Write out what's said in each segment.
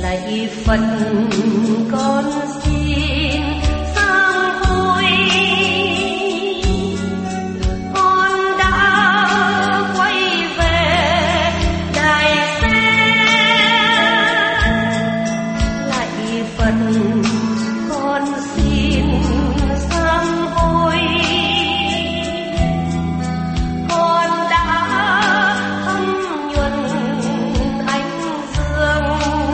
lạy Phật con xin sám hối, con đã quay về đài sen. Lạy Phật con xin sám hối, con đã thấm nhuần ánh dương,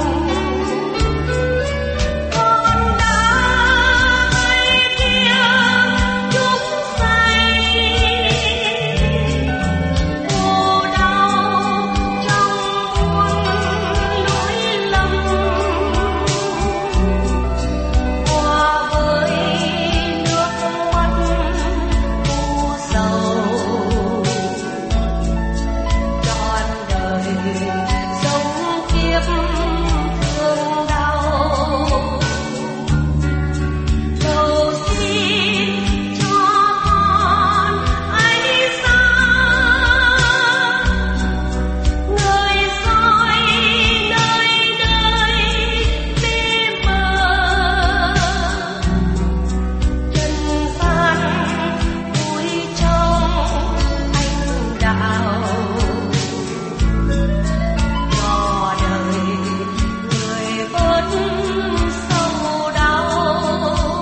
con đã gây tiếng chúc say khổ đau trong muôn lỗi lầm, hòa với nước mắt u sầu, trọn đời sống kiếp thương đau. Cầu xin cho con ánh sáng, người soi nơi nơi bên bờ, trần gian vui trong anh đạo, cho đời người bớt sầu đau.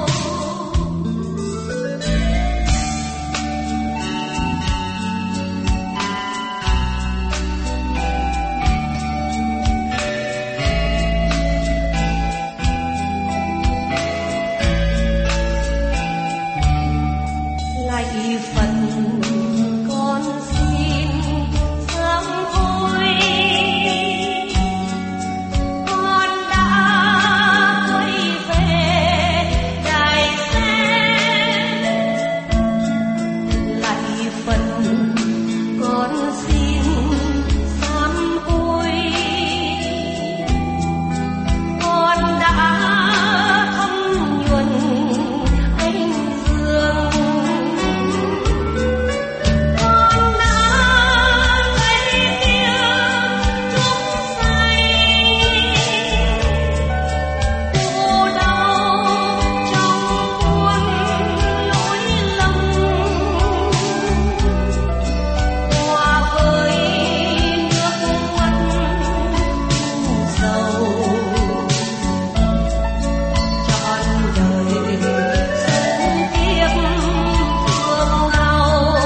Lạy Phật con xin sám hối, con đã quay về đài sen. Lạy Phật con xin sám hối, con đã thấm nhuần ánh dương, con đã gây tiếng chúc say khổ đau trong muôn lỗi lầm, hòa với nước mắt u sầu, trọn đời sống kiếp thương đau.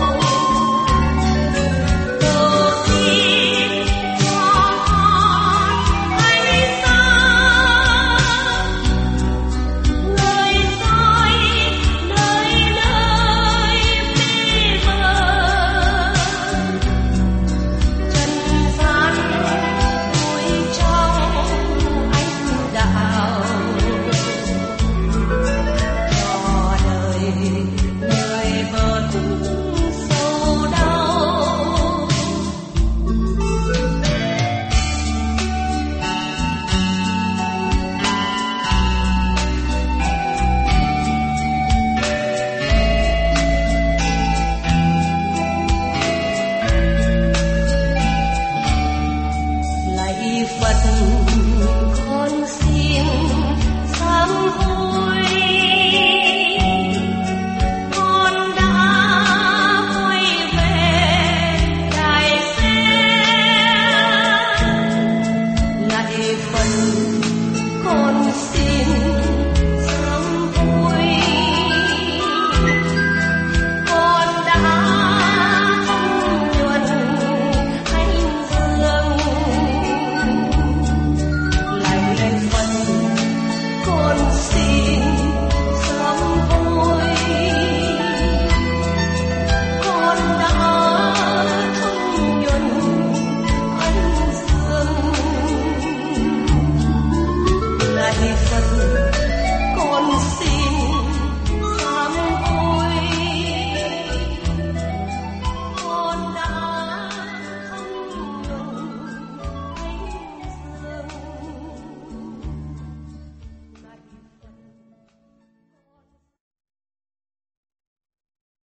Cầu xin cho con ánh sáng, người soi nơi nơi bên bờ, trần gian vui trong ánh đạo, cho đời người bớt sầu đau. Lạy Phật con xin sám hối,